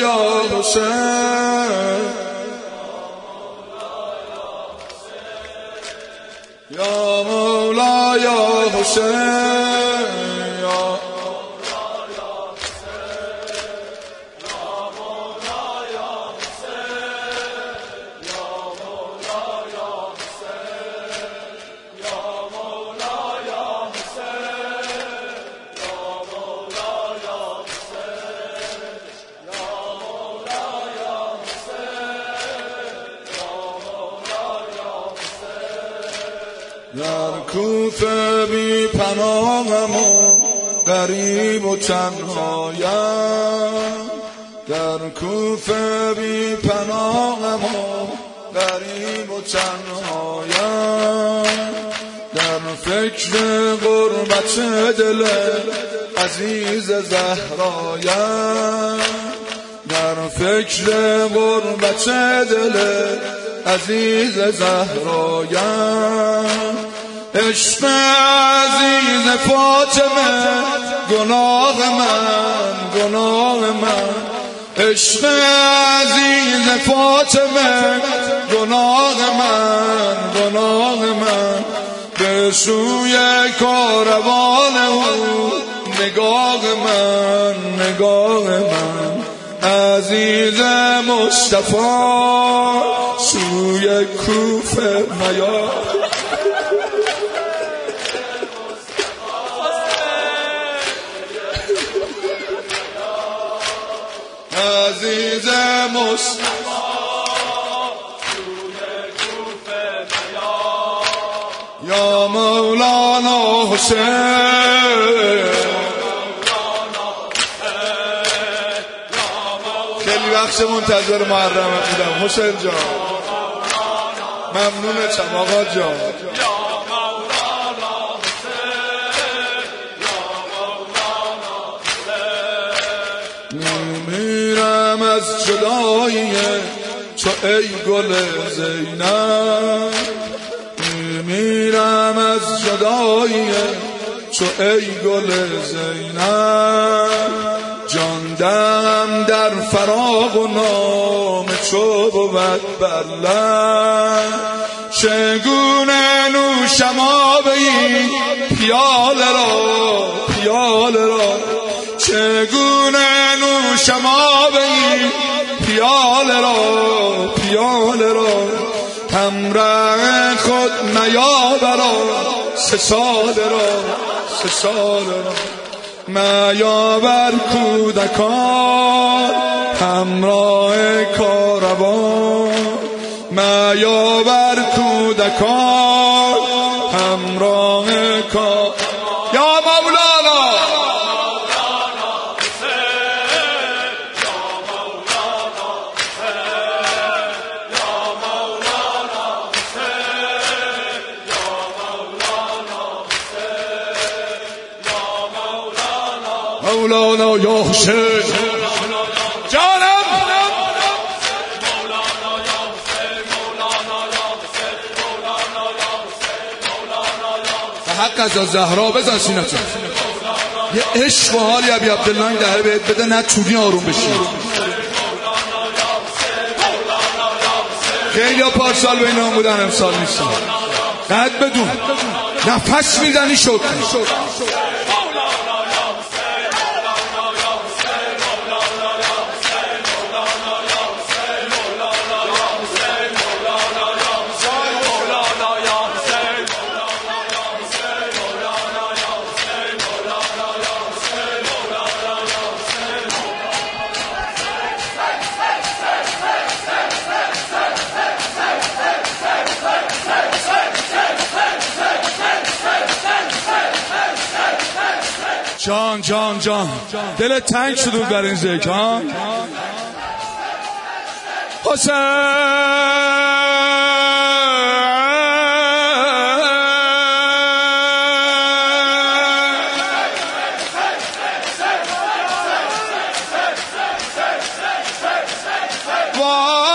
یا حسین یا مولا یا حسین یا در کوفه بی پناهم و غریب و تنهایم در کوفه بی پناهم و غریب و تنهایم در فکر غربت دل عزیز زهرایم در فکر غربت دل عزیز زهرایم عشق عزیز فاطمه گناه من عشق عزیز فاطمه گناه من به سوی کاروان او نگاه من عزیز مصطفی سوی کوفه میا عزیز مصطفی سوی کوفه میا یا مولانا حسین خیلی وقت منتظر محرم بودم حسین جان ممنونتم آقا جان میمیرم از جدایی تو ای گل زینب میمیرم از جدایی تو ای گل زینب جاندم در فراق و نام تو بود بر لب چگونه نوشم آب این پیاله را چگونه نوشم آب این پیاله را همراه خود میابرا سه سال را میابر کودکان همراه کاروان میابر کودکان همراه کاروان یا مولانا مولانا یا حسین جانم به حق از زهرا بزن سینتون یه عشق و حالی ابی عبدالله این دهه بهت بده نه چونی آروم بشی خیلی ها پارسال به اینا بودن امسال نیستن قد بدون نفس میزنی شد جان دلت تنگ شد برای این ذکر ها حسین